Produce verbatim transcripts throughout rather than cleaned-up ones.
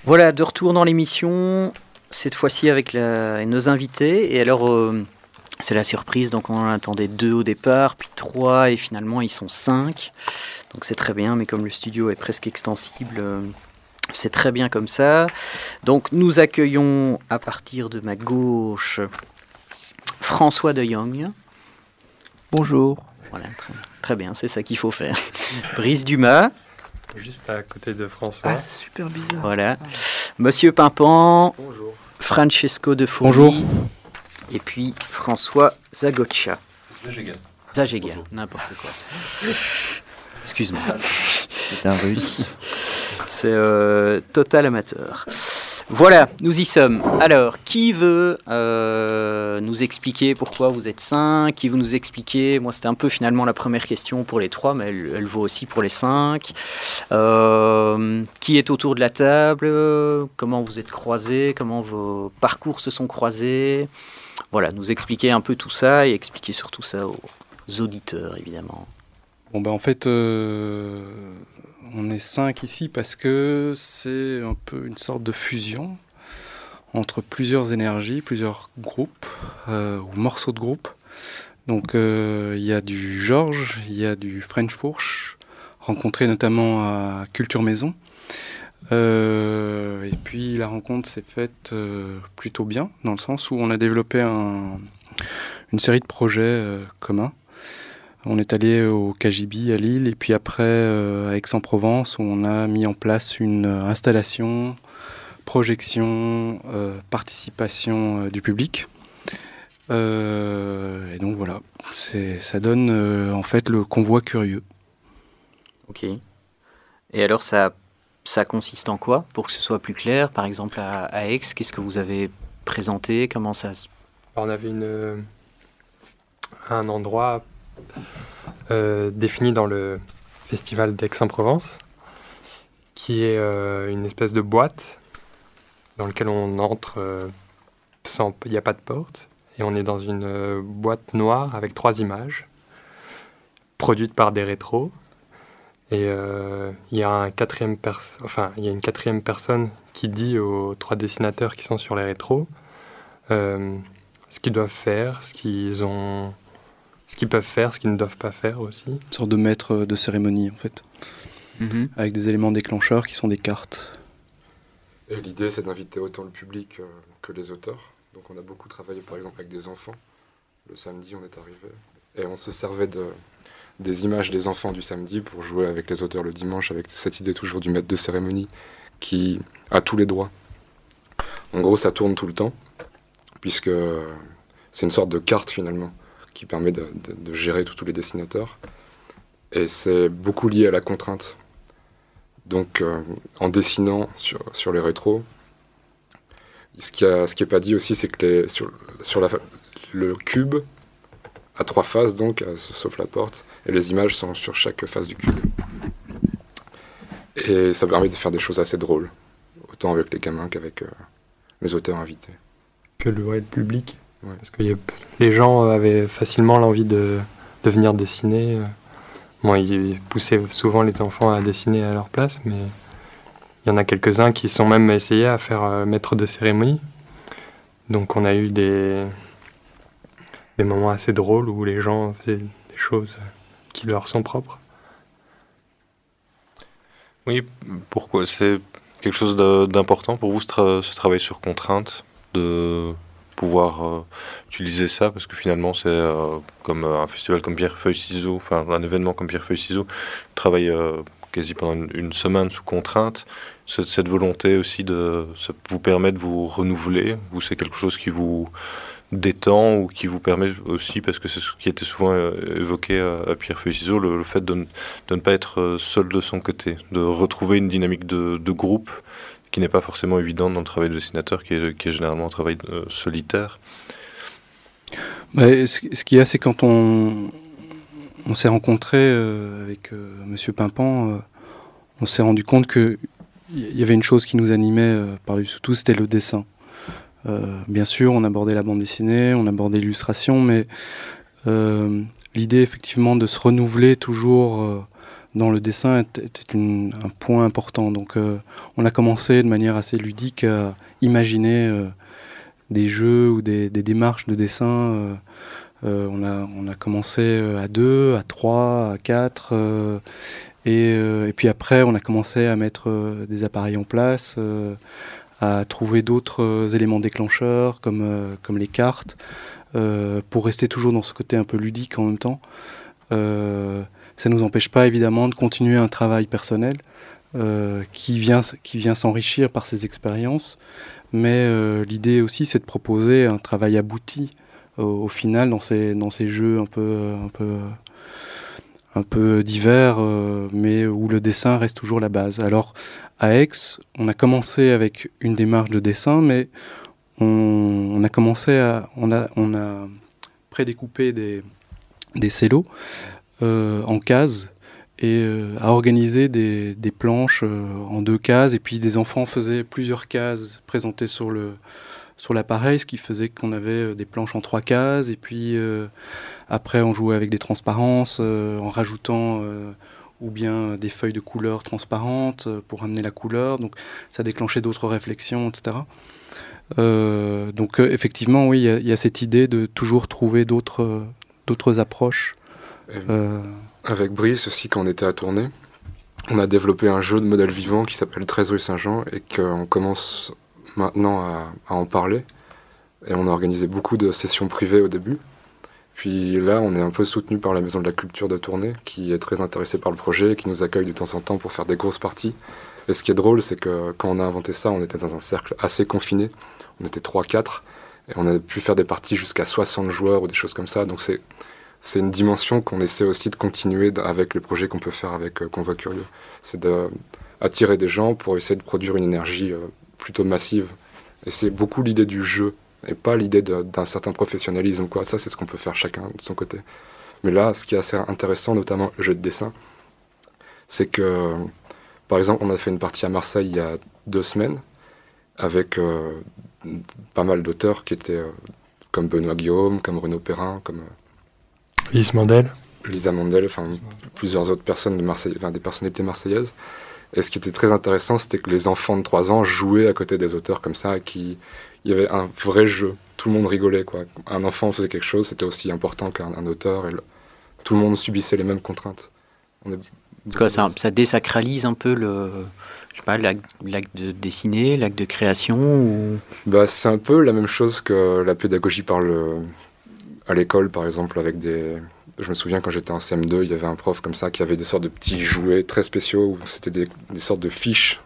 Voilà, de retour dans l'émission, cette fois-ci avec la, nos invités. Et alors, euh, c'est la surprise, donc on en attendait deux au départ, puis trois, et finalement ils sont cinq. Donc c'est très bien, mais comme le studio est presque extensible, euh, c'est très bien comme ça. Donc nous accueillons à partir de ma gauche François de Jong. Bonjour. Voilà, très, très bien, c'est ça qu'il faut faire. Brice Dumas. Juste à côté de François. Ah, c'est super bizarre. Voilà. Monsieur Pimpan. Bonjour. Francesco de Fourny. Bonjour. Et puis François Zagotcha. Zagega. Zagega, n'importe quoi. Excuse-moi. C'est un russe. C'est euh, total amateur. Voilà, nous y sommes. Alors, qui veut euh, nous expliquer pourquoi vous êtes cinq? Qui veut nous expliquer? Moi, c'était un peu finalement la première question pour les trois, mais elle, elle vaut aussi pour les cinq. Euh, qui est autour de la table? Comment vous êtes croisés? Comment vos parcours se sont croisés? Voilà, nous expliquer un peu tout ça et expliquer surtout ça aux auditeurs, évidemment. Bon, ben en fait, euh, on est cinq ici parce que c'est un peu une sorte de fusion entre plusieurs énergies, plusieurs groupes euh, ou morceaux de groupes. Donc, il euh, y a du Georges, il y a du French Fourche, rencontré notamment à Culture Maison. Euh, et puis, la rencontre s'est faite euh, plutôt bien, dans le sens où on a développé un, une série de projets euh, communs. On est allé au K J B à Lille et puis après euh, à Aix-en-Provence où on a mis en place une installation, projection, euh, participation euh, du public. Euh, et donc voilà, c'est, ça donne euh, en fait le convoi curieux. Ok. Et alors ça, ça consiste en quoi? Pour que ce soit plus clair, par exemple à, à Aix, qu'est-ce que vous avez présenté? Comment ça se... On avait une, un endroit Euh, défini dans le festival d'Aix-en-Provence, qui est euh, une espèce de boîte dans laquelle on entre euh, sans, il n'y a pas de porte, et on est dans une euh, boîte noire avec trois images produites par des rétros, et euh, il y a un quatrième pers- enfin il y a une quatrième personne qui dit aux trois dessinateurs qui sont sur les rétros euh, ce qu'ils doivent faire, ce qu'ils ont ce qu'ils peuvent faire, ce qu'ils ne doivent pas faire aussi. Une sorte de maître de cérémonie en fait, Mm-hmm. avec des éléments déclencheurs qui sont des cartes. Et l'idée, c'est d'inviter autant le public euh, que les auteurs. Donc on a beaucoup travaillé par exemple avec des enfants. Le samedi, on est arrivé et on se servait de, des images des enfants du samedi pour jouer avec les auteurs le dimanche, avec cette idée toujours du maître de cérémonie qui a tous les droits. En gros, ça tourne tout le temps, puisque c'est une sorte de carte finalement, qui permet de, de, de gérer tous les dessinateurs. Et c'est beaucoup lié à la contrainte. Donc, euh, en dessinant sur, sur les rétros, ce qui n'est ce qui est pas dit aussi, c'est que les, sur, sur la, le cube a trois faces, donc, euh, sauf la porte, et les images sont sur chaque face du cube. Et ça permet de faire des choses assez drôles, autant avec les gamins qu'avec euh, les auteurs invités. Que le, ouais, le public. Ouais. Parce que y a, les gens avaient facilement l'envie de, de venir dessiner. Bon, ils poussaient souvent les enfants à dessiner à leur place, mais il y en a quelques-uns qui sont même essayés à faire euh, maître de cérémonie. Donc on a eu des, des moments assez drôles où les gens faisaient des choses qui leur sont propres. Oui, pourquoi? C'est quelque chose de, d'important pour vous, ce, tra- ce travail sur contrainte, de pouvoir euh, utiliser ça, parce que finalement c'est euh, comme euh, un festival comme Pierre Feuille Ciseaux, enfin un événement comme Pierre Feuille Ciseaux, travaille euh, quasi pendant une, une semaine sous contrainte. Cette, cette volonté aussi de ça vous permet de vous renouveler, vous c'est quelque chose qui vous détend ou qui vous permet aussi, parce que c'est ce qui était souvent euh, évoqué à, à Pierre Feuille Ciseaux, le, le fait de, ne- de ne pas être euh, seul de son côté, de retrouver une dynamique de, de groupe qui n'est pas forcément évidente dans le travail de dessinateur, qui est, qui est généralement un travail euh, solitaire. Bah, ce, ce qu'il y a, c'est quand on, on s'est rencontré euh, avec euh, Monsieur Pimpan, euh, on s'est rendu compte qu'il y avait une chose qui nous animait euh, par-dessus tout, c'était le dessin. Euh, bien sûr, on abordait la bande dessinée, on abordait l'illustration, mais euh, l'idée effectivement de se renouveler toujours euh, dans le dessin était, était une, un point important. Donc euh, on a commencé de manière assez ludique à imaginer euh, des jeux ou des, des démarches de dessin. Euh, euh, on, a, on a commencé à deux, à trois, à quatre. Euh, et, euh, et puis après, on a commencé à mettre euh, des appareils en place, euh, à trouver d'autres euh, éléments déclencheurs comme, euh, comme les cartes, euh, pour rester toujours dans ce côté un peu ludique en même temps. Euh, ça ne nous empêche pas évidemment de continuer un travail personnel euh, qui vient, qui vient s'enrichir par ces expériences, mais euh, l'idée aussi c'est de proposer un travail abouti au, au final dans ces, dans ces jeux un peu, un peu, un peu divers, euh, mais où le dessin reste toujours la base. Alors à Aix, on a commencé avec une démarche de dessin, mais on, on a commencé à, on a, on a prédécoupé des, des cellos euh, en cases et euh, à organiser des, des planches euh, en deux cases, et puis des enfants faisaient plusieurs cases présentées sur le sur l'appareil, ce qui faisait qu'on avait des planches en trois cases, et puis euh, après on jouait avec des transparences euh, en rajoutant euh, ou bien des feuilles de couleur transparentes euh, pour amener la couleur, donc ça déclenchait d'autres réflexions, et cetera. Euh, donc euh, effectivement, oui, il y, y a cette idée de toujours trouver d'autres euh, d'autres approches. Euh... Avec Brice aussi, quand on était à tourner, on a développé un jeu de modèle vivant qui s'appelle treize rue Saint-Jean et qu'on commence maintenant à, à en parler. Et on a organisé beaucoup de sessions privées au début. Puis là, on est un peu soutenu par la Maison de la Culture de Tournai, qui est très intéressée par le projet et qui nous accueille de temps en temps pour faire des grosses parties. Et ce qui est drôle, c'est que quand on a inventé ça, on était dans un cercle assez confiné. On était trois quatre et on a pu faire des parties jusqu'à soixante joueurs ou des choses comme ça. Donc c'est, c'est une dimension qu'on essaie aussi de continuer avec les projets qu'on peut faire avec euh, Convoi Curieux. C'est d'attirer des gens pour essayer de produire une énergie euh, plutôt massive. Et c'est beaucoup l'idée du jeu et pas l'idée de, d'un certain professionnalisme, quoi. Ça, c'est ce qu'on peut faire chacun de son côté. Mais là, ce qui est assez intéressant, notamment le jeu de dessin, c'est que, par exemple, on a fait une partie à Marseille il y a deux semaines avec euh, pas mal d'auteurs qui étaient euh, comme Benoît Guillaume, comme Renaud Perrin, comme euh, Lise Mandel. Lisa Mandel, enfin plusieurs autres personnes de Marseille, enfin, des personnalités marseillaises. Et ce qui était très intéressant, c'était que les enfants de trois ans jouaient à côté des auteurs comme ça, qui il y avait un vrai jeu. Tout le monde rigolait, quoi. Un enfant faisait quelque chose, c'était aussi important qu'un un auteur, et le, tout le monde subissait les mêmes contraintes. On est Quoi, ça, ça désacralise un peu le, je sais pas, l'acte, l'acte de dessiner, l'acte de création ou... Bah, c'est un peu la même chose que la pédagogie par le, à l'école, par exemple, avec des... Je me souviens quand j'étais en C M deux, il y avait un prof comme ça qui avait des sortes de petits jouets très spéciaux, où c'était des, des sortes de fiches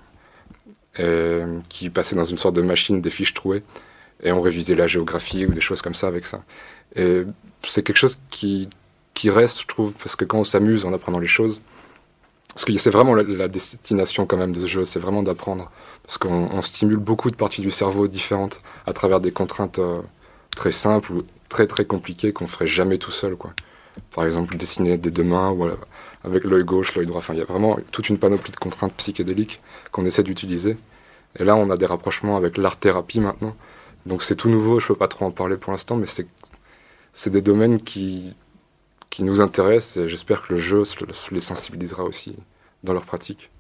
euh, qui passaient dans une sorte de machine, des fiches trouées, et on révisait la géographie ou des choses comme ça avec ça. Et c'est quelque chose qui, qui reste, je trouve, parce que quand on s'amuse en apprenant les choses, parce que c'est vraiment la, la destination quand même de ce jeu, c'est vraiment d'apprendre, parce qu'on on stimule beaucoup de parties du cerveau différentes à travers des contraintes euh, très simples ou très très compliquées qu'on ferait jamais tout seul, quoi. Par exemple, dessiner des deux mains ou avec l'œil gauche, l'œil droit. Enfin, il y a vraiment toute une panoplie de contraintes psychédéliques qu'on essaie d'utiliser. Et là, on a des rapprochements avec l'art-thérapie maintenant. Donc c'est tout nouveau, je ne peux pas trop en parler pour l'instant, mais c'est, c'est des domaines qui, qui nous intéressent et j'espère que le jeu les sensibilisera aussi dans leur pratique.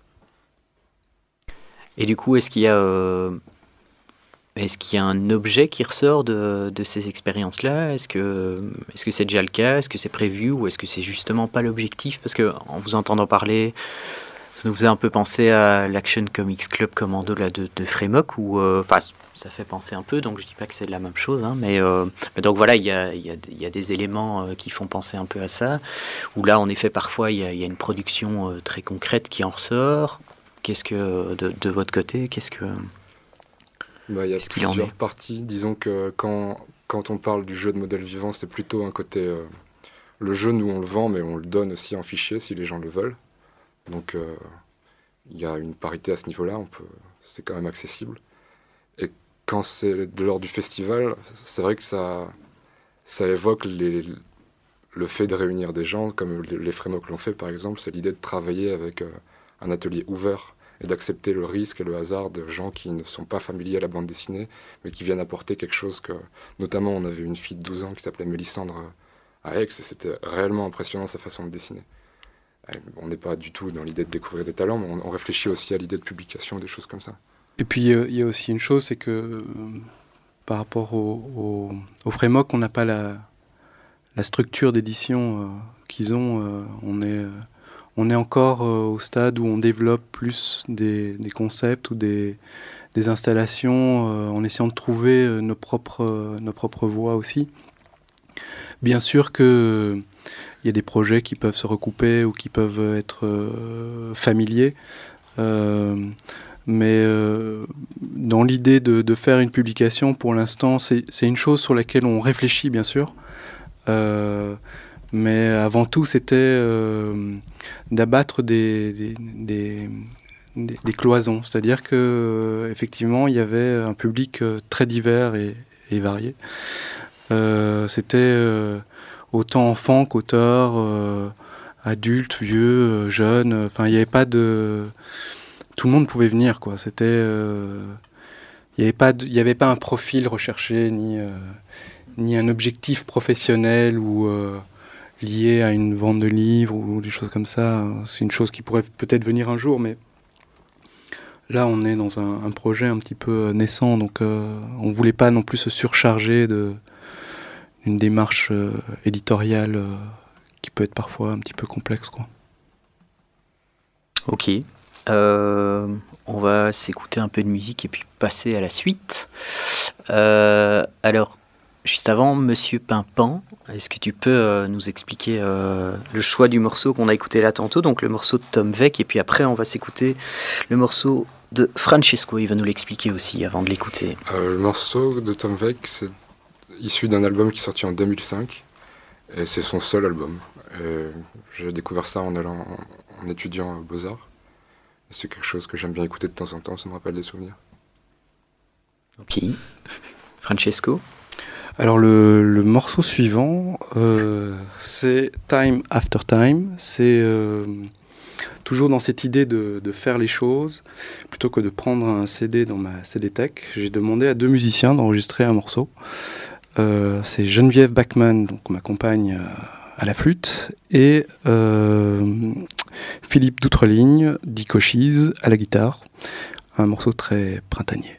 Et du coup, est-ce qu'il y a... Euh... Est-ce qu'il y a un objet qui ressort de, de ces expériences-là ? Est-ce que, est-ce que c'est déjà le cas ? Est-ce que c'est prévu ? Ou est-ce que c'est justement pas l'objectif ? Parce qu'en vous entendant parler, ça nous faisait un peu penser à l'Action Comics Club Commando là, de, de Frémoc, où enfin, euh, ça fait penser un peu, donc je dis pas que c'est la même chose, hein, mais, euh, mais donc voilà, il y a, y, a, y a des éléments euh, qui font penser un peu à ça, où là, en effet, parfois, il y, y a une production euh, très concrète qui en ressort. Qu'est-ce que, de, de votre côté, qu'est-ce que... Bah, il y a plusieurs parties. Disons que quand, quand on parle du jeu de modèle vivant, c'est plutôt un côté... Euh, le jeu, nous, on le vend, mais on le donne aussi en fichier si les gens le veulent. Donc, euh, il y a une parité à ce niveau-là. On peut, c'est quand même accessible. Et quand c'est de l'ordre du festival, c'est vrai que ça, ça évoque les, le fait de réunir des gens, comme les, les Frémoc l'ont fait, par exemple. C'est l'idée de travailler avec euh, un atelier ouvert et d'accepter le risque et le hasard de gens qui ne sont pas familiers à la bande dessinée, mais qui viennent apporter quelque chose que... Notamment, on avait une fille de douze ans qui s'appelait Mélissandre à Aix, et c'était réellement impressionnant sa façon de dessiner. on n'est pas du tout dans l'idée de découvrir des talents, mais on, on réfléchit aussi à l'idée de publication, des choses comme ça. Et puis il euh, y a aussi une chose, c'est que euh, par rapport au, au, au framework, on n'a pas la, la structure d'édition euh, qu'ils ont. Euh, on, est, euh, on est encore euh, au stade où on développe plus des, des concepts ou des, des installations euh, en essayant de trouver euh, nos, propres, euh, nos propres voies aussi. Bien sûr que il y a des projets qui peuvent se recouper ou qui peuvent être euh, familiers. Euh, mais euh, dans l'idée de, de faire une publication, pour l'instant, c'est, c'est une chose sur laquelle on réfléchit, bien sûr. Euh, mais avant tout, c'était euh, d'abattre des, des, des, des, des cloisons. C'est-à-dire qu'effectivement, il y avait un public très divers et, et varié. Euh, c'était... Euh, autant enfants qu'auteurs, euh, adultes, vieux, euh, jeunes. Enfin, il n'y avait pas de... Tout le monde pouvait venir, quoi. C'était... Euh... Il n'y avait pas de... il n'y avait pas un profil recherché, ni, euh... ni un objectif professionnel ou euh, lié à une vente de livres ou des choses comme ça. C'est une chose qui pourrait peut-être venir un jour, mais là, on est dans un, un projet un petit peu naissant, donc euh, on ne voulait pas non plus se surcharger de... une démarche euh, éditoriale euh, qui peut être parfois un petit peu complexe, quoi. Ok. Euh, on va s'écouter un peu de musique et puis passer à la suite. Euh, alors, juste avant, Monsieur Pimpan, est-ce que tu peux euh, nous expliquer euh, le choix du morceau qu'on a écouté là tantôt, donc le morceau de Tom Veck, et puis après on va s'écouter le morceau de Francesco, il va nous l'expliquer aussi avant de l'écouter. Euh, le morceau de Tom Veck, c'est issu d'un album qui est sorti en deux mille cinq, et c'est son seul album. Et j'ai découvert ça en allant en, en étudiant aux Beaux-Arts. Et c'est quelque chose que j'aime bien écouter de temps en temps, ça me rappelle des souvenirs. Ok. Francesco ? Alors le, le morceau suivant, euh, c'est Time After Time. C'est euh, toujours dans cette idée de, de faire les choses, plutôt que de prendre un C D dans ma C D Tech. J'ai demandé à deux musiciens d'enregistrer un morceau. Euh, c'est Geneviève Bachmann, donc ma compagne euh, à la flûte, et euh, Philippe Doutreligne, dit Cochise, à la guitare. Un morceau très printanier.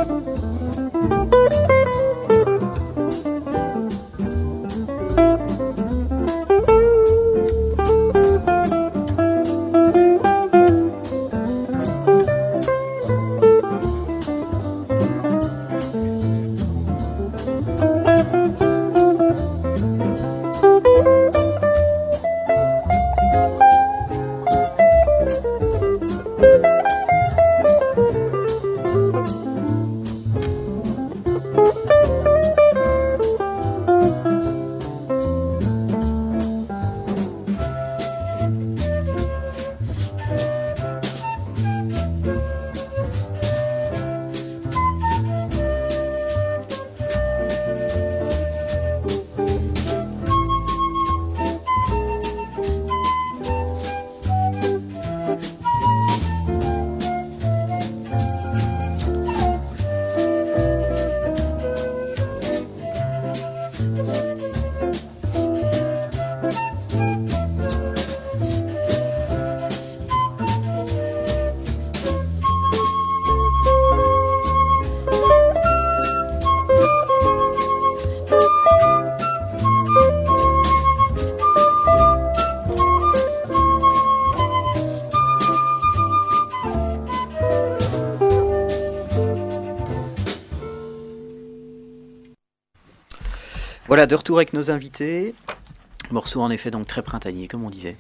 Voilà, de retour avec nos invités. Morceau en effet donc très printanier, comme on disait.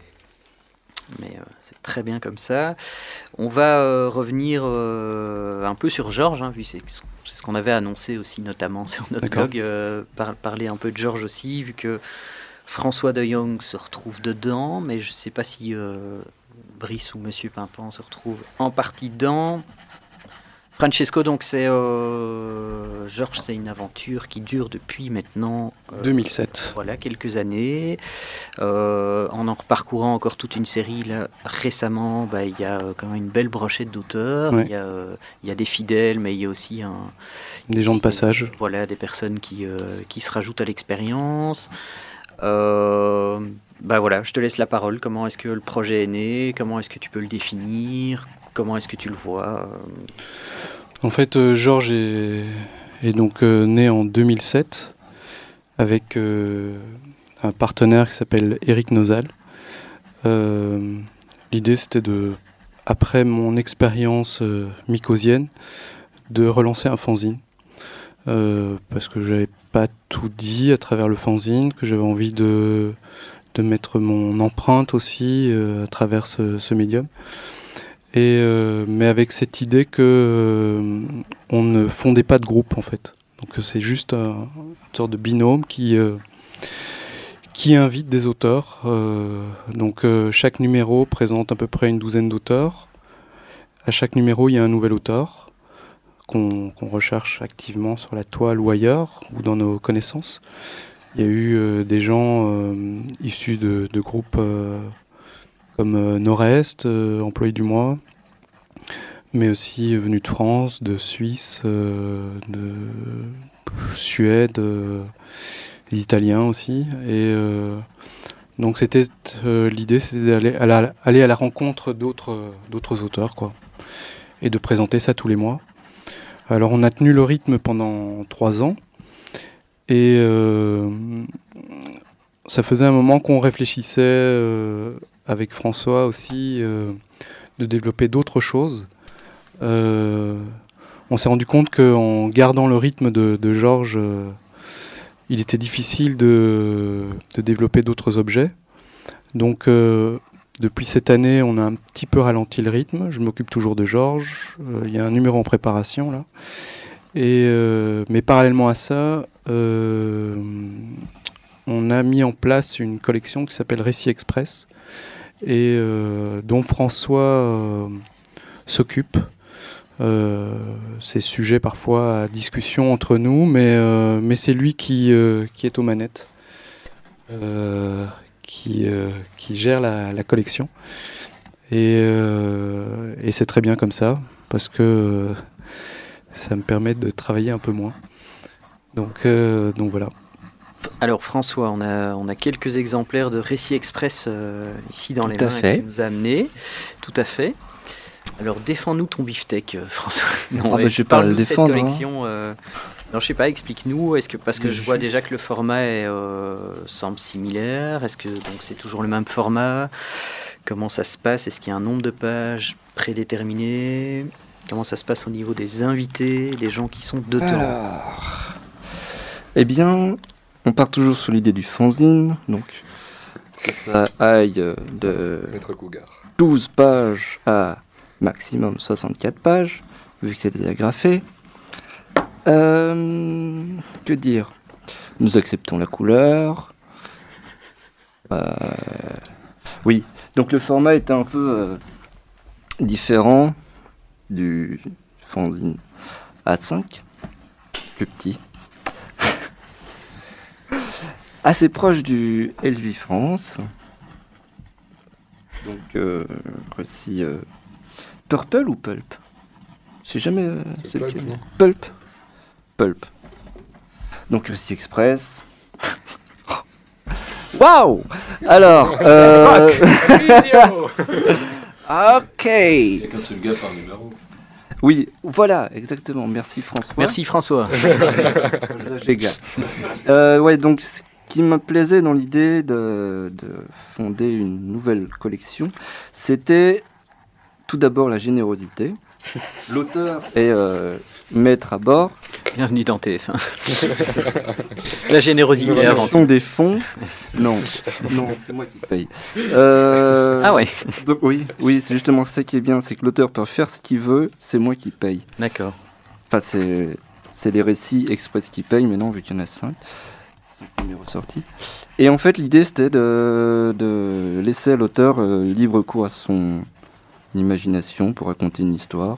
Mais euh, c'est très bien comme ça. On va euh, revenir euh, un peu sur Georges, hein, vu que c'est, c'est ce qu'on avait annoncé aussi notamment sur notre D'accord. blog. Euh, par, parler un peu de Georges aussi, vu que François de Jong se retrouve dedans, mais je ne sais pas si euh, Brice ou Monsieur Pimpan se retrouve en partie dedans. Francesco, donc c'est euh, Georges, c'est une aventure qui dure depuis maintenant euh, deux mille sept. voilà, quelques années. Euh, en en reparcourant encore toute une série, là, récemment, bah, il y a euh, quand même une belle brochette d'auteurs. Ouais. Il y a, euh, il y a des fidèles, mais il y a aussi un, Des gens de passage. voilà, des personnes qui, euh, qui se rajoutent à l'expérience. Euh, bah voilà, je te laisse la parole. Comment est-ce que le projet est né? Comment est-ce que tu peux le définir? Comment est-ce que tu le vois? En fait, euh, Georges est, est donc euh, né en deux mille sept avec euh, un partenaire qui s'appelle Eric Nozal. Euh, l'idée, c'était de, après mon expérience euh, mycosienne, de relancer un fanzine. Euh, parce que j'avais pas tout dit à travers le fanzine, que j'avais envie de, de mettre mon empreinte aussi euh, à travers ce, ce médium. Et euh, mais avec cette idée que euh, on ne fondait pas de groupe en fait. Donc c'est juste un, une sorte de binôme qui euh, qui invite des auteurs. Euh, donc euh, chaque numéro présente à peu près une douzaine d'auteurs. À chaque numéro, il y a un nouvel auteur qu'on, qu'on recherche activement sur la toile ou ailleurs ou dans nos connaissances. Il y a eu euh, des gens euh, issus de, de groupes euh, comme euh, Nord-Est, euh, employé du mois, mais aussi euh, venus de France, de Suisse, euh, de Suède, euh, les Italiens aussi. Et euh, donc c'était euh, l'idée, c'était d'aller à la, aller à la rencontre d'autres, d'autres auteurs, quoi, et de présenter ça tous les mois. Alors on a tenu le rythme pendant trois ans, et euh, ça faisait un moment qu'on réfléchissait euh, avec François aussi, euh, de développer d'autres choses. Euh, on s'est rendu compte qu'en gardant le rythme de, de Georges, euh, il était difficile de, de développer d'autres objets. Donc euh, depuis cette année, on a un petit peu ralenti le rythme. Je m'occupe toujours de Georges. Euh, il y a un numéro en préparation là. Et, euh, mais parallèlement à ça, euh, on a mis en place une collection qui s'appelle Récit Express, et euh, dont François euh, s'occupe. Euh, c'est sujet parfois à discussion entre nous, mais, euh, mais c'est lui qui, euh, qui est aux manettes, euh, qui, euh, qui gère la, la collection. Et, euh, et c'est très bien comme ça, parce que euh, ça me permet de travailler un peu moins. Donc, euh, donc voilà. Alors François, on a, on a quelques exemplaires de Récit Express euh, ici dans les Tout à mains fait. que tu nous as amenés. Tout à fait. Alors défends-nous ton beefsteak, euh, François. Non, Ah ouais, bah, je vais pas parle-nous le de cette défendre, hein. collection. euh, Non, je sais pas, explique-nous. Est-ce que parce que Mais je je- vois déjà que le format est, euh, semble similaire. Est-ce que donc c'est toujours le même format? Comment ça se passe? Est-ce qu'il y a un nombre de pages prédéterminé? Comment ça se passe au niveau des invités, des gens qui sont dedans? Alors, eh bien, on part toujours sur l'idée du fanzine, donc que ça aille euh, de Maître Cougar. douze pages à maximum soixante-quatre pages, vu que c'est des agrafés. Euh, que dire? Nous acceptons la couleur. Euh, oui, donc le format est un peu euh, différent du fanzine A cinq, plus petit. Assez proche du L V France. Donc, euh, récit euh, Purple ou Pulp? Je sais jamais. euh, C'est c'est Pulp, lequel. non Pulp. Pulp. Donc, récit express. Waouh! Alors, euh... ok. Il n'y a qu'un seul gars par numéro. Oui, voilà, exactement. Merci François. Merci François. Les gars. Euh, ouais, donc ce qui me plaisait dans l'idée de, de fonder une nouvelle collection, c'était tout d'abord la générosité. L'auteur est euh, maître à bord. Bienvenue dans T F un. La générosité avant tout. Sont des fonds. Non, non, c'est moi qui paye. Euh, Ah ouais, donc, oui, oui, c'est justement ça qui est bien, c'est que l'auteur peut faire ce qu'il veut, c'est moi qui paye. d'accord. Enfin, c'est, c'est les récits express qui payent, mais non, vu qu'il y en a cinq. cinq numéros sortis. Et en fait, l'idée, c'était de, de laisser à l'auteur euh, libre cours à son imagination pour raconter une histoire.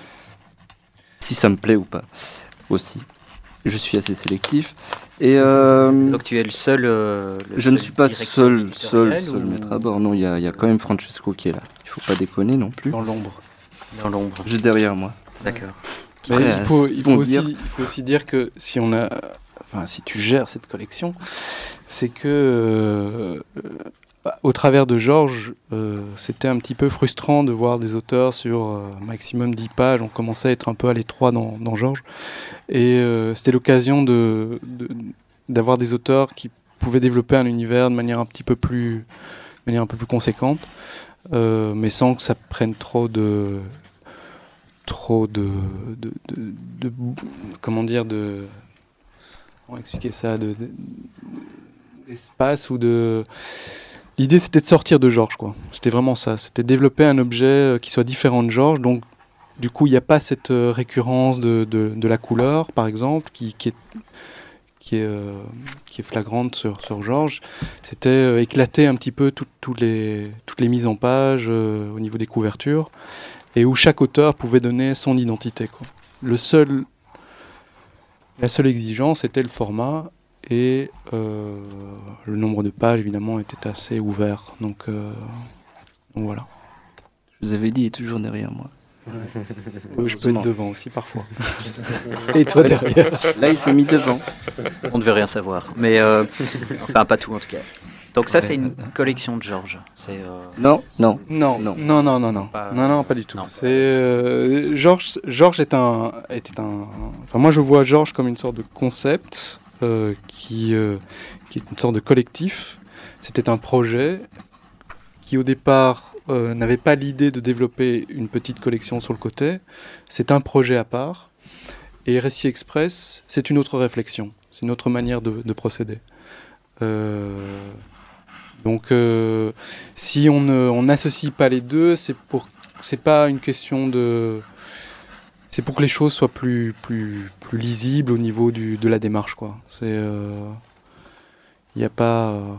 Si ça me plaît ou pas, aussi. Je suis assez sélectif. Et euh, Donc tu es le seul. euh, le je ne seul suis pas directeur seul, seul, éditorial seul ou maître à bord. Non, il y a, il y a quand même Francesco qui est là. Il faut pas déconner non plus. Dans l'ombre. Dans l'ombre. Juste derrière moi. D'accord. Mais Après, il faut, euh, il, vont faut dire- aussi, il faut aussi dire que si on a, enfin, si tu gères cette collection, c'est que euh, euh, au travers de Georges, euh, c'était un petit peu frustrant de voir des auteurs sur euh, maximum dix pages. On commençait à être un peu à l'étroit dans, dans Georges, et euh, c'était l'occasion de, de- d'avoir des auteurs qui pouvaient développer un univers de manière un petit peu plus, de manière un peu plus conséquente, euh, mais sans que ça prenne trop de trop de, de, de, de- comment dire de comment expliquer ça de, de- d'espace ou de l'idée c'était de sortir de Georges quoi, c'était vraiment ça, c'était développer un objet euh, qui soit différent de Georges, donc du coup il n'y a pas cette euh, récurrence de, de, de la couleur par exemple qui, qui est qui est, euh, qui est flagrante sur, sur Georges. C'était euh, éclater un petit peu tout- tout les, toutes les mises en page euh, au niveau des couvertures, et où chaque auteur pouvait donner son identité, quoi. Le seul, la seule exigence était le format, et euh, le nombre de pages évidemment était assez ouvert. Donc, euh, donc voilà. Je vous avais dit, il est toujours derrière moi. Oui, je peux être devant aussi parfois. Et toi derrière. Là, il s'est mis devant. On ne veut rien savoir. Mais euh, enfin, pas tout en tout cas. Donc ça, c'est une collection de Georges. C'est euh, Non, non. Non, Non. non, non, non, non, Pas- non, non, pas du tout. non. C'est euh, Georges. Georges est un, était un. Enfin, moi, je vois Georges comme une sorte de concept euh, qui, euh, qui est une sorte de collectif. C'était un projet qui, au départ, euh, n'avait pas l'idée de développer une petite collection sur le côté. C'est un projet à part. Et Récit Express, c'est une autre réflexion. C'est une autre manière de, de procéder. Euh, donc, euh, si on ne- on n'associe pas les deux, c'est pour, c'est pas une question de, c'est pour que les choses soient plus, plus, plus lisibles au niveau du, de la démarche, quoi. C'est, il n'y a pas. euh,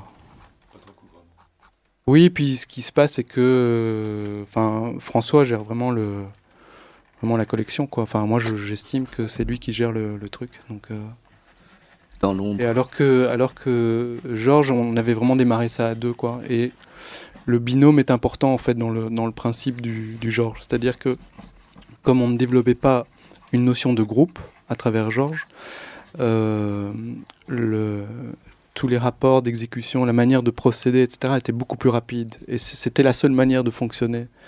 Oui, puis ce qui se passe, c'est que, euh, enfin, François gère vraiment le, vraiment la collection, quoi. Enfin, moi, je- j'estime que c'est lui qui gère le, le truc, donc. euh, Dans l'ombre. Et alors que, alors que Georges, on avait vraiment démarré ça à deux, quoi. Et le binôme est important, en fait, dans le, dans le principe du, du Georges. C'est-à-dire que, comme on ne développait pas une notion de groupe à travers Georges, euh, le, tous les rapports d'exécution, la manière de procéder, et cetera, étaient beaucoup plus rapides. Et c- c'était la seule manière de fonctionner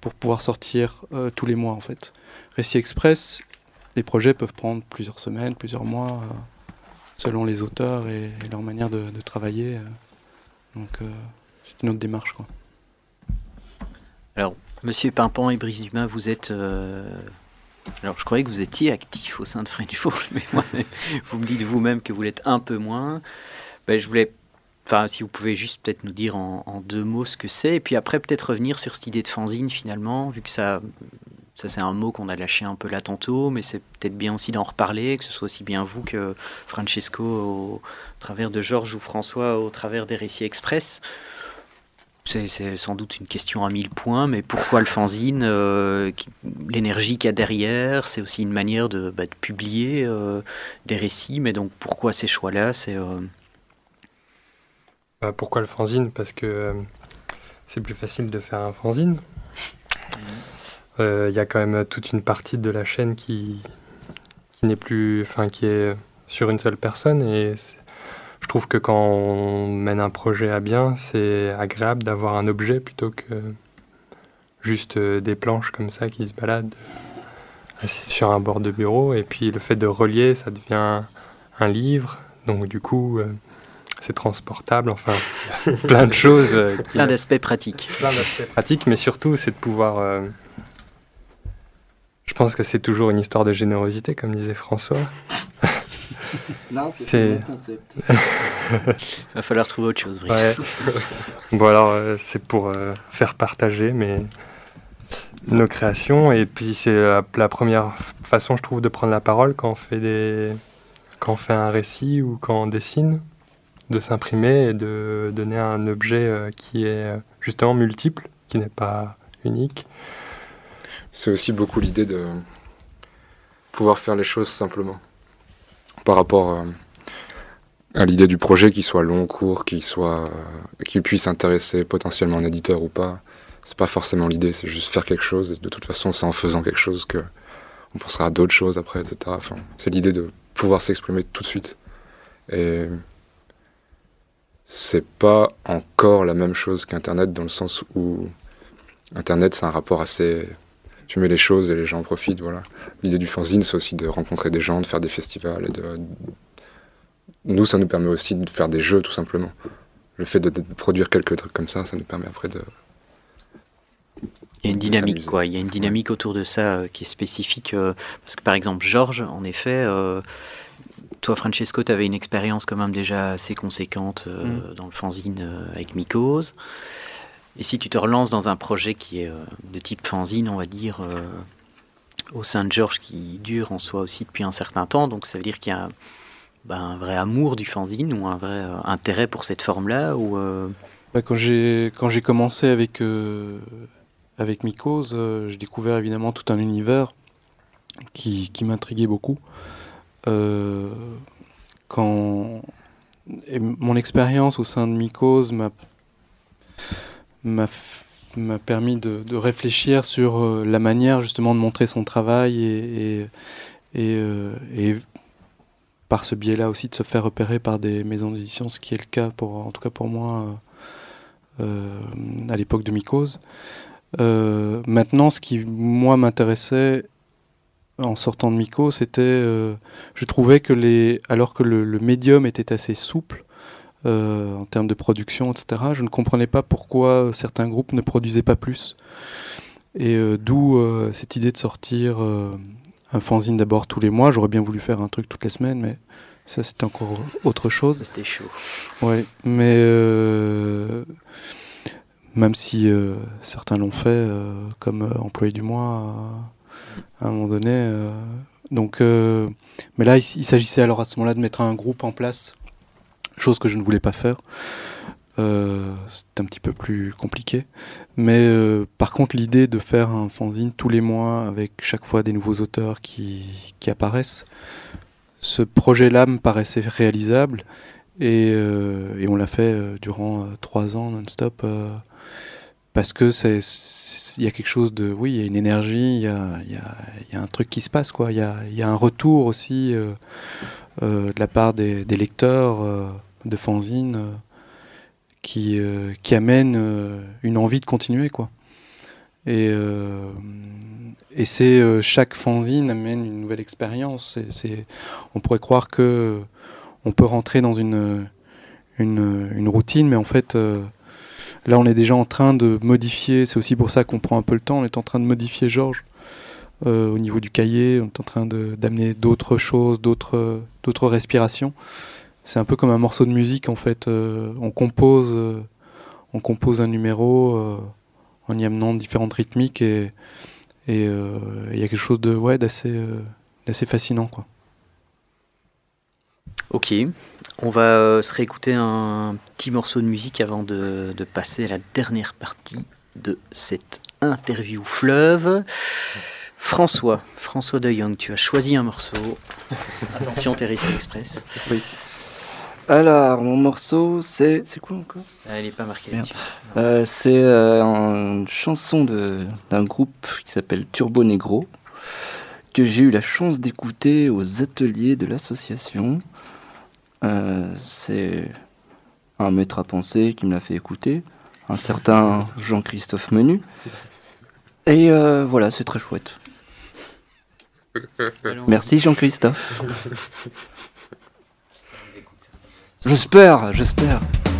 pour pouvoir sortir euh, tous les mois en fait. Récit Express, les projets peuvent prendre plusieurs semaines, plusieurs mois, euh, selon les auteurs et, et leur manière de, de travailler. Euh. Donc euh, c'est une autre démarche, quoi. Alors, Monsieur Pimpan et Brice Dumas, vous êtes... Euh... Alors, je croyais que vous étiez actif au sein de French Forge, mais moi, vous me dites vous-même que vous l'êtes un peu moins. Ben, je voulais... Enfin, si vous pouvez juste peut-être nous dire en, en deux mots ce que c'est, et puis après peut-être revenir sur cette idée de fanzine finalement, vu que ça, ça c'est un mot qu'on a lâché un peu là tantôt, mais c'est peut-être bien aussi d'en reparler, que ce soit aussi bien vous que Francesco au, au travers de Georges ou François au travers des récits express. C'est, c'est sans doute une question à mille points, mais pourquoi le fanzine, euh, qui, l'énergie qu'il y a derrière, c'est aussi une manière de, bah, de publier euh, des récits, mais donc pourquoi ces choix-là, c'est... Euh, Pourquoi le fanzine ? Parce que euh, c'est plus facile de faire un fanzine. Il euh, y a quand même toute une partie de la chaîne qui, qui n'est plus, enfin, qui est sur une seule personne. Et je trouve que quand on mène un projet à bien, c'est agréable d'avoir un objet plutôt que juste euh, des planches comme ça qui se baladent assis sur un bord de bureau. Et puis le fait de relier, ça devient un livre. Donc du coup... Euh, c'est transportable, enfin, plein de choses. Euh, qui, plein d'aspects pratiques. Plein d'aspects pratiques, mais surtout, c'est de pouvoir... Euh, je pense que c'est toujours une histoire de générosité, comme disait François. Non, c'est, c'est... mon concept. Il va falloir trouver autre chose, Brice. Ouais. Bon, alors, euh, c'est pour euh, faire partager mes... nos créations, et puis c'est la, la première façon, je trouve, de prendre la parole quand on fait, des... quand on fait un récit ou quand on dessine, de s'imprimer et de donner un objet euh, qui est euh, justement multiple, qui n'est pas unique. C'est aussi beaucoup l'idée de pouvoir faire les choses simplement. Par rapport euh, à l'idée du projet, qu'il soit long, court, qu'il soit, euh, qu'il puisse intéresser potentiellement un éditeur ou pas, c'est pas forcément l'idée, c'est juste faire quelque chose. Et de toute façon, c'est en faisant quelque chose que on pensera à d'autres choses après, et cetera. Enfin, c'est l'idée de pouvoir s'exprimer tout de suite. Et c'est pas encore la même chose qu'Internet, dans le sens où Internet, c'est un rapport assez... Tu mets les choses et les gens en profitent, voilà. L'idée du fanzine, c'est aussi de rencontrer des gens, de faire des festivals. Et de... Nous, ça nous permet aussi de faire des jeux, tout simplement. Le fait de, de produire quelques trucs comme ça, ça nous permet après de... Il y a une dynamique, quoi. Il y a une dynamique ouais. autour de ça euh, qui est spécifique. Euh, parce que, par exemple, Georges, en effet... Euh, Toi, Francesco, tu avais une expérience quand même déjà assez conséquente euh, mm. dans le fanzine euh, avec Mycose. Et si tu te relances dans un projet qui est euh, de type fanzine, on va dire, euh, au sein de Georges, qui dure en soi aussi depuis un certain temps, donc ça veut dire qu'il y a bah, un vrai amour du fanzine ou un vrai euh, intérêt pour cette forme-là ou, euh... bah, quand, j'ai, quand j'ai commencé avec, euh, avec Mycose, euh, j'ai découvert évidemment tout un univers qui, qui m'intriguait beaucoup. Euh, quand et mon expérience au sein de Mycose m'a, m'a, m'a permis de, de réfléchir sur euh, la manière justement de montrer son travail et, et, et, euh, et par ce biais-là aussi de se faire repérer par des maisons d'édition, ce qui est le cas pour, en tout cas pour moi euh, euh, à l'époque de Mycose. Euh, maintenant, ce qui moi m'intéressait en sortant de Mycose, c'était, euh, je trouvais que les, alors que le, le médium était assez souple euh, en termes de production, et cetera, je ne comprenais pas pourquoi certains groupes ne produisaient pas plus. Et euh, d'où euh, cette idée de sortir euh, un fanzine d'abord tous les mois. J'aurais bien voulu faire un truc toutes les semaines, mais ça c'était encore autre chose. Ça, c'était chaud. Ouais, mais euh, même si euh, certains l'ont fait, euh, comme euh, employé du mois. Euh, à un moment donné. Euh, donc, euh, mais là, il, il s'agissait alors à ce moment-là de mettre un groupe en place, chose que je ne voulais pas faire. Euh, c'est un petit peu plus compliqué. Mais euh, par contre, l'idée de faire un fanzine tous les mois avec chaque fois des nouveaux auteurs qui, qui apparaissent, ce projet-là me paraissait réalisable et, euh, et on l'a fait euh, durant euh, trois ans non-stop. Euh, Parce que c'est, il y a quelque chose de, oui, il y a une énergie, il y a, y a, y a un truc qui se passe, quoi. Il y a, y a un retour aussi euh, euh, de la part des, des lecteurs euh, de fanzine euh, qui, euh, qui amène euh, une envie de continuer, quoi. Et, euh, et c'est euh, chaque fanzine amène une nouvelle expérience. C'est, c'est, on pourrait croire que on peut rentrer dans une, une, une routine, mais en fait, euh, là, on est déjà en train de modifier. C'est aussi pour ça qu'on prend un peu le temps. On est en train de modifier Georges euh, au niveau du cahier. On est en train de, d'amener d'autres choses, d'autres, d'autres respirations. C'est un peu comme un morceau de musique, en fait. Euh, on compose, euh, on compose un numéro euh, en y amenant différentes rythmiques et et il euh, y a quelque chose de ouais d'assez euh, d'assez fascinant, quoi. Ok, on va euh, se réécouter un petit morceau de musique avant de, de passer à la dernière partie de cette interview fleuve. François, François de Jong, tu as choisi un morceau. Attention, t'es Récit Express. Oui. Alors, mon morceau, c'est... C'est quoi encore ? Ah, il n'est pas marqué Merde. là-dessus. Euh, C'est euh, une chanson de, d'un groupe qui s'appelle Turbo Negro, que j'ai eu la chance d'écouter aux ateliers de l'association. Euh, c'est un maître à penser qui me l'a fait écouter, un certain Jean-Christophe Menu. Et euh, voilà, c'est très chouette. Merci Jean-Christophe. J'espère, j'espère.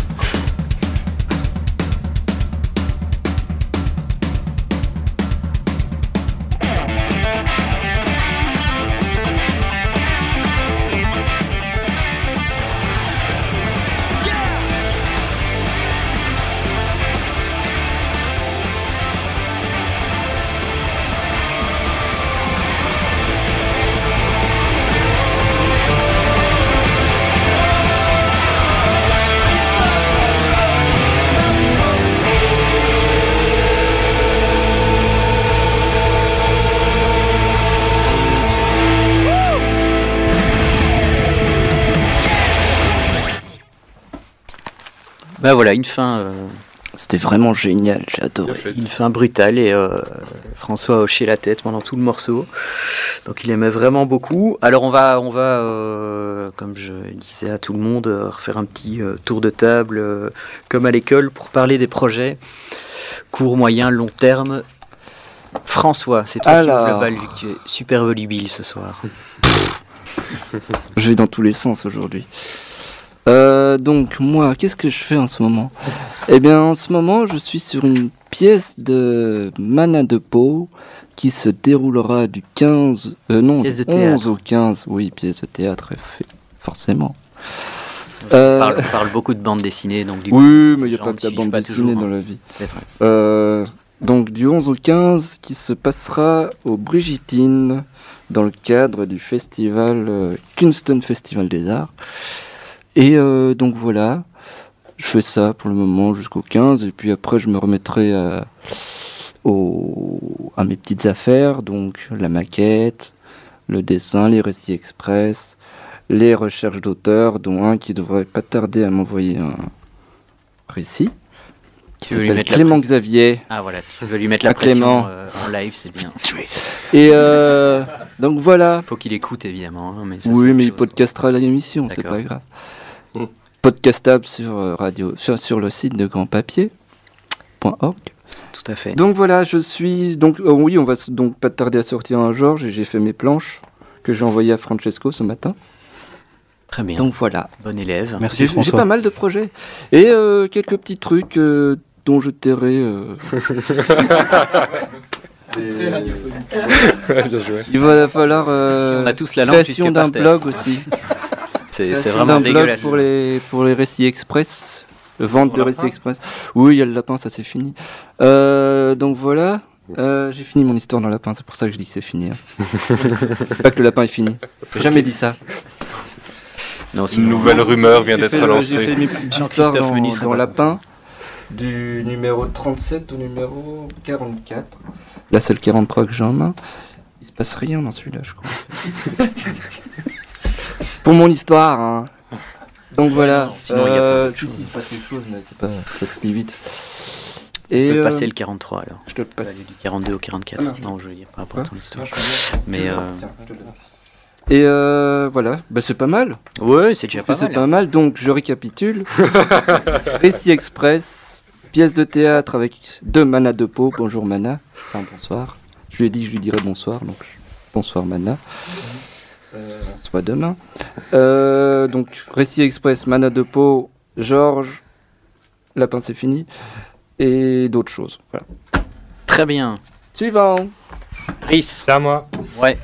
Bah voilà, une fin, euh, C'était vraiment génial, j'ai adoré. une fin brutale et euh, François a hoché la tête pendant tout le morceau. Donc il aimait vraiment beaucoup. Alors on va, on va euh, comme je disais à tout le monde, euh, refaire un petit euh, tour de table euh, comme à l'école pour parler des projets court, moyen, long terme. François, c'est toi Alors. qui ouvre le bal vu que tu es super volubile ce soir. Je vais dans tous les sens aujourd'hui. Euh, donc moi, qu'est-ce que je fais en ce moment ? Eh bien, en ce moment, je suis sur une pièce de Mana de Pau qui se déroulera du quinze, euh, non, Pièce de du onze théâtre. au quinze. Oui, pièce de théâtre, f- forcément. On Euh, parle, on parle beaucoup de bande dessinée, donc du coup, Oui, mais il n'y a gens pas ne que la suivent bande pas dessinée toujours, dans hein. la vie. c'est vrai. Euh, donc du onze au quinze, qui se passera au Brigitine dans le cadre du festival euh, Kunston Festival des Arts. Et euh, donc voilà, je fais ça pour le moment jusqu'au quinze, et puis après je me remettrai à, au- à mes petites affaires, donc la maquette, le dessin, les récits express, les recherches d'auteurs, dont un qui devrait pas tarder à m'envoyer un récit, qui Tu veux lui s'appelle mettre la Clément pression. Xavier. Ah voilà, tu veux lui mettre la Ah, pression Clément. euh, en live, c'est bien. Et euh, donc voilà. Faut qu'il écoute évidemment. hein, mais ça, c'est Oui, autre mais il chose. podcastera l'émission, c'est D'accord. pas grave. Podcastable sur euh, radio, sur, sur le site de grand papier point org. Tout à fait. Donc voilà, je suis donc euh, oui, on va s- donc pas tarder à sortir un Georges, et j'ai fait mes planches que j'ai envoyées à Francesco ce matin. Très bien. Donc voilà, Bon élève. Merci j'ai j'ai François. pas mal de projets et euh, quelques petits trucs euh, dont je tairai. euh, Bien joué. Il va falloir euh, On a tous la langue création jusque d'un par terre. blog aussi. C'est c'est Création vraiment d'un blog dégueulasse. pour les pour les récits express, le vente Pour de le récits lapin express. Oui, il y a le lapin, ça c'est fini. Euh, donc voilà, Euh, j'ai fini mon histoire dans le lapin, c'est pour ça que je dis que c'est fini. hein. Pas que le lapin est fini. J'ai jamais dit ça. Non, Une sinon, nouvelle rumeur vient J'ai d'être fait, euh, J'ai lancée. fait mes petites Jean-Christophe histoires dans, Menu serait dans pas lapin, du numéro trente-sept au numéro quarante-quatre. Là c'est le quarante-trois que j'ai en main. Il se passe rien dans celui-là, je crois. Pour mon histoire, hein. Donc voilà. non, sinon, il y a pas Euh, beaucoup de si, choses. si, il se passe quelque chose, mais c'est pas, ça se lit vite. on Et peut euh, passer le quarante-trois alors. je te le On peut aller passe. du quarante-deux au quarante-quatre. Ah non, je- non, je veux dire, par rapport à Quoi ton histoire. Je Mais te le- euh, tiens, je te le laisse. Et euh, voilà, bah, c'est pas mal. ouais, c'est déjà Je pas trouve que mal. c'est pas hein. mal, donc je récapitule. Récit Express, pièce de théâtre avec deux Mana de Pau. Bonjour Mana. Enfin, bonsoir. Je lui ai dit que je lui dirais bonsoir, donc bonsoir Mana. Euh, on se voit demain. Euh, donc, Récit Express, Mana de Pau, Georges, Lapin c'est fini, et d'autres choses. Voilà. Très bien. Suivant. Rhys. C'est à moi. Ouais.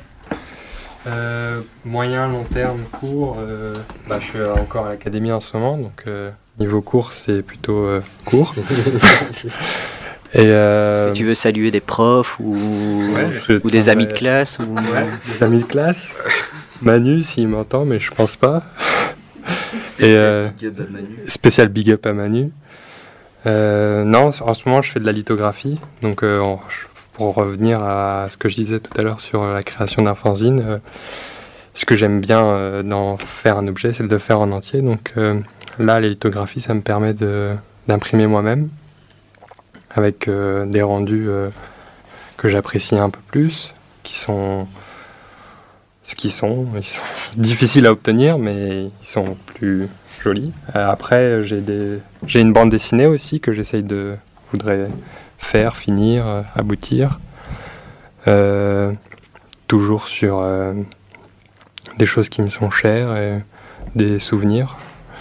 Euh, moyen, long terme, court. Euh, bah, je suis encore à l'académie en ce moment, donc euh, niveau court, c'est plutôt euh, court. Et euh, Est-ce que tu veux saluer des profs ou, ouais, je ou des amis de t'enverrai- classe ou... Ouais, des amis de classe. Manu, s'il m'entend, mais je pense pas. Et euh, spécial big up à Manu. Euh, non, en ce moment, je fais de la lithographie. Donc, euh, en- pour revenir à ce que je disais tout à l'heure sur la création d'un fanzine, euh, ce que j'aime bien euh, dans faire un objet, c'est de le faire en entier. Donc euh, là, la lithographie, ça me permet de, d'imprimer moi-même avec euh, des rendus euh, que j'apprécie un peu plus, qui sont ce qu'ils sont. Ils sont difficiles à obtenir, mais ils sont plus jolis. Euh, après, j'ai des, j'ai une bande dessinée aussi que j'essaye de voudrais faire, finir, euh, aboutir. Euh, toujours sur euh, des choses qui me sont chères et des souvenirs.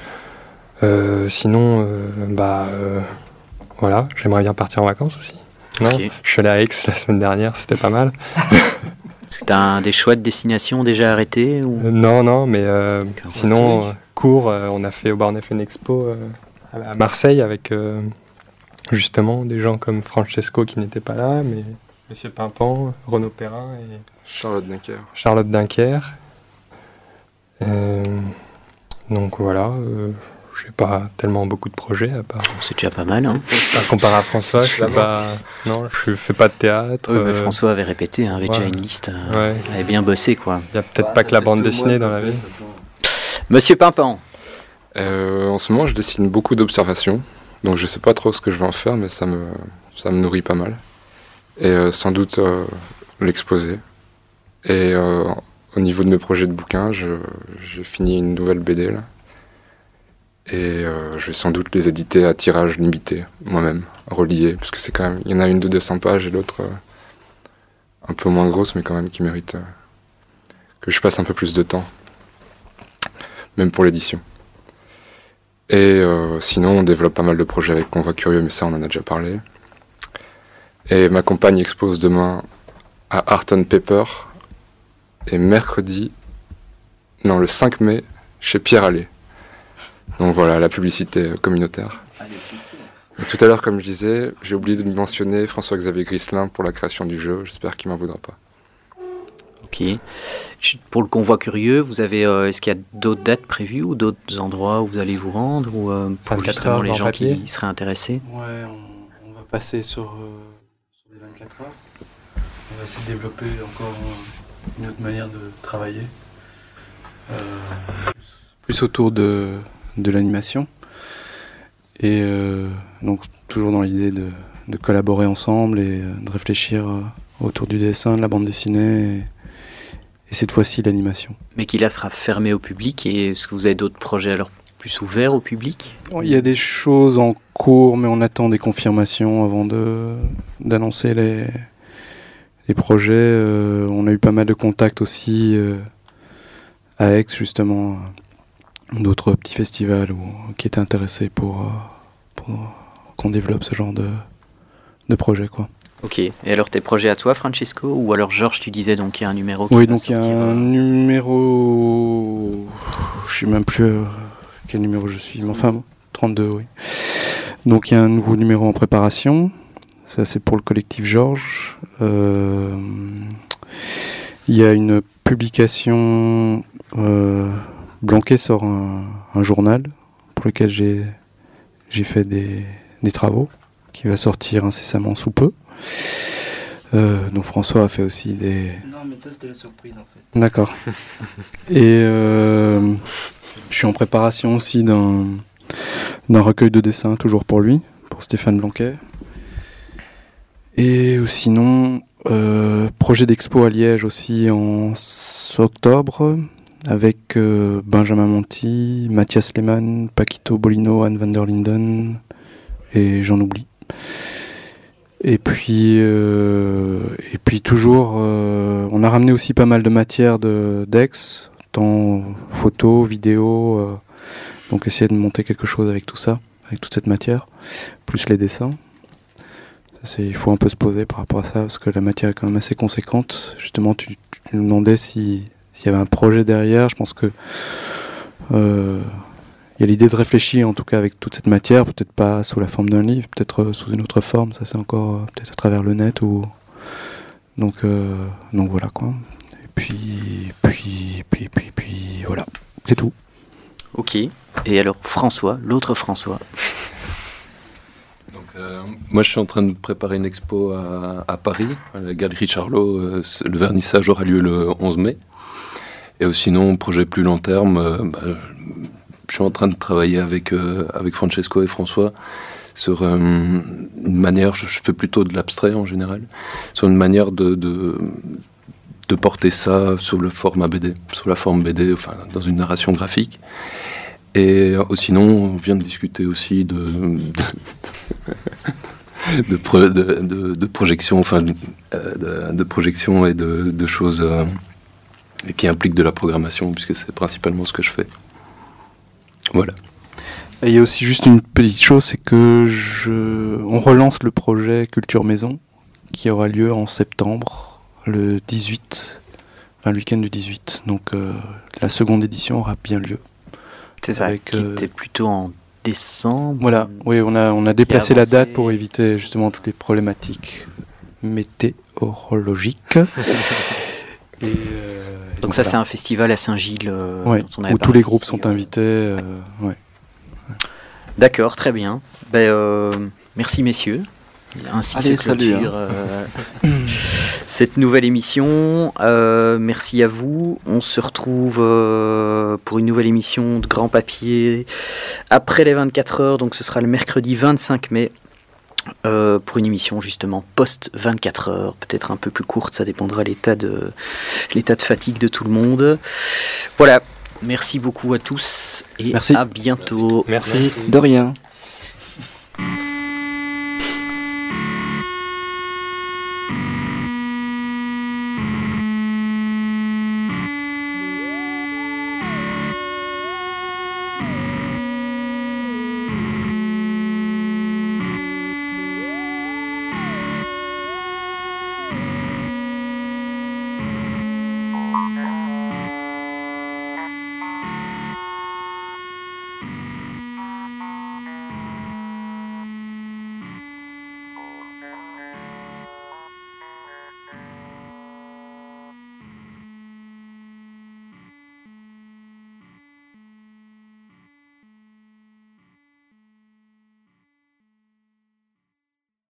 Euh, sinon, euh, bah euh, voilà, j'aimerais bien partir en vacances aussi. Non, Ok. je suis allé à Aix la semaine dernière, c'était pas mal. Est-ce que tu as un, des choix de destination déjà arrêtés ou... Euh, non, non, mais euh, Qu'un sinon, voiture. euh, cours, euh, on a fait au Barnefn Expo euh, à Marseille avec euh, justement des gens comme Francesco qui n'était pas là, mais Monsieur Pimpan, Renaud Perrin et Charlotte Dunker. Charlotte Dunker. Euh, donc voilà, euh, j'ai pas tellement beaucoup de projets à part. C'est déjà pas mal, hein. À comparer à François, je suis pas, non, je fais pas de théâtre. Oui, mais euh, François avait répété, hein, avait ouais. déjà une liste. euh, Ouais, avait bien bossé, quoi. il y a peut-être pas que la bande dessinée dans la vie. Monsieur Pimpan. Euh, en ce moment, je dessine beaucoup d'observations, donc je sais pas trop ce que je vais en faire, mais ça me, ça me nourrit pas mal. Et euh, sans doute euh, l'exposer. Et euh, au niveau de mes projets de bouquins, je- j'ai fini une nouvelle B D là. Et euh, je vais sans doute les éditer à tirage limité, moi-même, relié, parce que c'est quand même, il y en a une de deux cents pages et l'autre euh, un peu moins grosse, mais quand même qui mérite euh, que je passe un peu plus de temps, même pour l'édition. Et euh, sinon, on développe pas mal de projets avec Convoi Curieux, mais ça, on en a déjà parlé. Et ma compagne expose demain à Art on Paper, et mercredi, non, le cinq mai, chez Pierre Allais. Donc voilà, la publicité communautaire. Et tout à l'heure, comme je disais, j'ai oublié de mentionner François-Xavier Grislin pour la création du jeu. J'espère qu'il m'en voudra pas. Ok. Je- Pour le convoi curieux, vous avez, euh, est-ce qu'il y a d'autres dates prévues ou d'autres endroits où vous allez vous rendre ou euh, pour vingt-quatre justement heures les en gens papier. qui seraient intéressés? Ouais, on, on va passer sur, euh, sur les vingt-quatre heures. On va essayer de développer encore euh, une autre manière de travailler. Euh, plus, plus autour de, de l'animation. Et euh, donc toujours dans l'idée de, de collaborer ensemble et euh, de réfléchir euh, autour du dessin, de la bande dessinée et, et cette fois-ci l'animation. Mais qui là sera fermé au public, et est-ce que vous avez d'autres projets alors plus ouverts au public? Bon, il y a des choses en cours, mais on attend des confirmations avant de, d'annoncer les, les projets. Euh, on a eu pas mal de contacts aussi euh, à Aix, justement, euh, d'autres petits festivals où, qui étaient intéressés pour, euh, pour qu'on développe ce genre de, de projet, quoi. Ok. Et alors tes projets à toi, Francesco? Ou alors Georges, tu disais donc il y a un numéro qui Oui, va donc il y a sortir, un euh, numéro. Je sais même plus euh, quel numéro je suis, mais enfin trente-deux, oui. Donc il y a un nouveau numéro en préparation. Ça, c'est pour le collectif Georges. Euh, Il y a une publication. Euh, Blanquet sort un, un journal pour lequel j'ai j'ai fait des, des travaux, qui va sortir incessamment sous peu. Euh, donc François a fait aussi des. Non, mais ça, c'était la surprise, en fait. D'accord. Et euh, je suis en préparation aussi d'un d'un recueil de dessins, toujours pour lui, pour Stéphane Blanquet. Et sinon, euh, projet d'expo à Liège aussi en s- octobre, avec euh, Benjamin Monti, Mathias Lehmann, Paquito Bolino, Anne van der Linden, et j'en oublie. Et puis, euh, et puis toujours, euh, on a ramené aussi pas mal de matière de, d'Aix, tant photos, vidéos, euh, donc essayer de monter quelque chose avec tout ça, avec toute cette matière, plus les dessins. C'est, il faut un peu se poser par rapport à ça, parce que la matière est quand même assez conséquente. Justement, tu, tu me demandais si, s'il y avait un projet derrière. Je pense que euh, il y a l'idée de réfléchir, en tout cas, avec toute cette matière, peut-être pas sous la forme d'un livre, peut-être euh, sous une autre forme. Ça, c'est encore euh, peut-être à travers le net ou donc, euh, donc voilà quoi. Et puis, puis, puis, puis, puis, voilà, c'est tout. Ok. Et alors François, l'autre François. Donc, euh, moi, je suis en train de préparer une expo à, à Paris, à la Galerie Charlot. Euh, le vernissage aura lieu le onze mai. Et euh, sinon, projet plus long terme, euh, bah, je suis en train de travailler avec, euh, avec Francesco et François sur euh, une manière, je, je fais plutôt de l'abstrait en général, sur une manière de, de, de porter ça sur le format B D, sur la forme B D, enfin, dans une narration graphique. Et euh, sinon, on vient de discuter aussi de, de, de, pro, de, de, de projection, enfin, euh, de, de projection et de, de choses euh, qui impliquent de la programmation, puisque c'est principalement ce que je fais. Voilà. Et il y a aussi juste une petite chose, c'est que je, on relance le projet Culture Maison, qui aura lieu en septembre, le dix-huit, enfin le week-end du dix-huit. Donc euh, la seconde édition aura bien lieu. C'est ça, avec, qui euh, était plutôt en décembre. Voilà, oui, on a, on a déplacé la avancé. date pour éviter justement toutes les problématiques météorologiques. Et, euh, et Donc ça, voilà. c'est un festival à Saint-Gilles euh, Ouais, dont on avait où tous parlé les groupes ici, sont euh. invités. euh, ouais. D'accord, très bien. Ben, euh, merci messieurs. Ainsi Allez, se salut, clôture euh, cette nouvelle émission. Euh, merci à vous. On se retrouve euh, pour une nouvelle émission de Grand Papier après les vingt-quatre heures. Donc ce sera le mercredi vingt-cinq mai euh, pour une émission justement post vingt-quatre heures. Peut-être un peu plus courte, ça dépendra de l'état de, l'état de fatigue de tout le monde. Voilà. Merci beaucoup à tous et Merci. à bientôt. Merci. De rien.